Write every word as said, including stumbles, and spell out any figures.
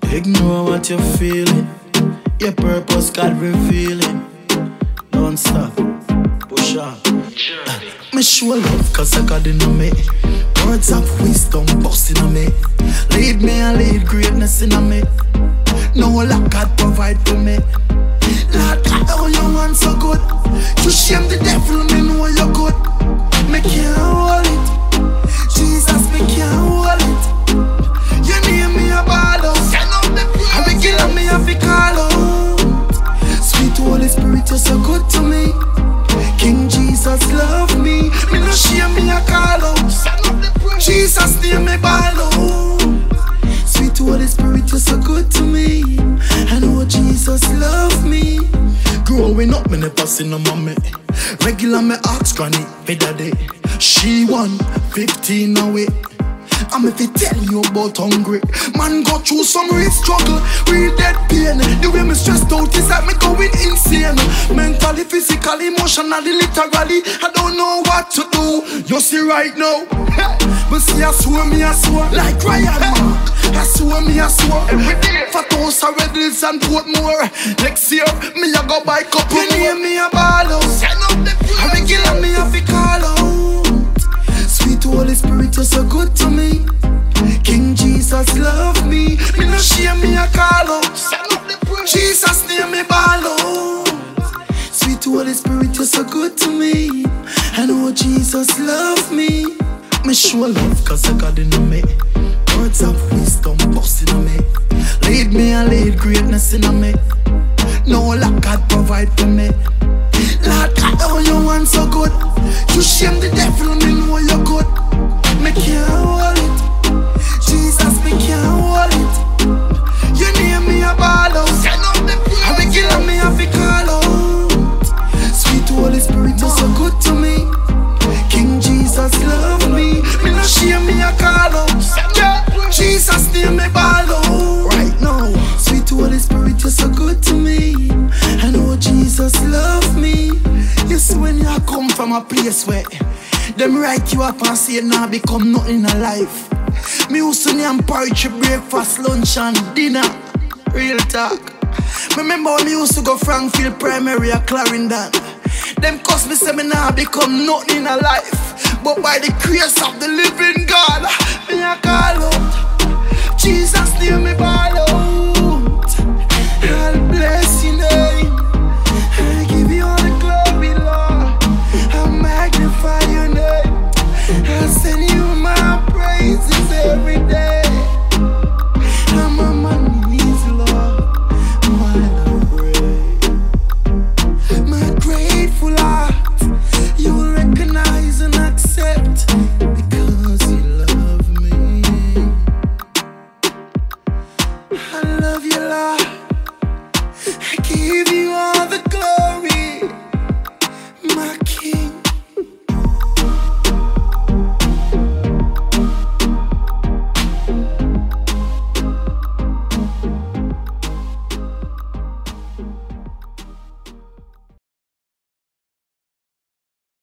Ignore what you're feeling. Your purpose God revealing. Don't stop, push on. uh, Me show love cause I got in me. Words of wisdom busting on me. Lead me and lead greatness in me. No lack God provide for me. Lord God, oh you want so good. You shame the devil, me know you're good. Me can't hold it. Jesus, me can't hold it. You name me a ball out. I be killing me a fi call out. Sweet Holy Spirit, you're so good to me. King Jesus love me. Me no shame me a call out. Jesus name me ball out. Sweet Holy Spirit, you're so good to me. I know Jesus love me. Growing up, me never seen no mommy. Regular me ask granny, for daddy. She won fifteen away. I'm if it tell you about hungry. Man go through some real struggle, real dead pain. The way me stressed out is like me going insane. Mentally, physically, emotionally, literally, I don't know what to do. You see right now, but see I swear me I swear like Ryan man. I swear me I swear every day. Fat house a Red Hills and Portmore. Next year, me a go buy couple. You name me a ball out. I be killing me a fi call out. Sweet Holy Spirit, you're so good to me. King Jesus love me. Me no shame me a call out. Jesus name me ball out. Sweet Holy Spirit, you're so good to me. I know Jesus love me. Me show love cause I got in me. Words of wisdom busting on me. Lead me and lead greatness in me. No lack God provide for me. Lord God, oh you want so good. You shame the devil, me know you're good. Me can't hold it. Jesus, me can't hold it. You name me a ball out. I be killing me a fi call out. Sweet Holy Spirit, you're so good to me. King Jesus love me. Me no shame me a call out. Jesus name me ball out. Right now, Sweet Holy Spirit, you're so good to me. I know Jesus love me. You see when you come from a place where them write you up and say now become nothing in life. Me used to name porridge, breakfast, lunch and dinner. Real talk. Remember when me used to go Frankfield Primary at Clarendon. Them cuss me say me now become nothing in life. But by the grace of the living God, me a call out.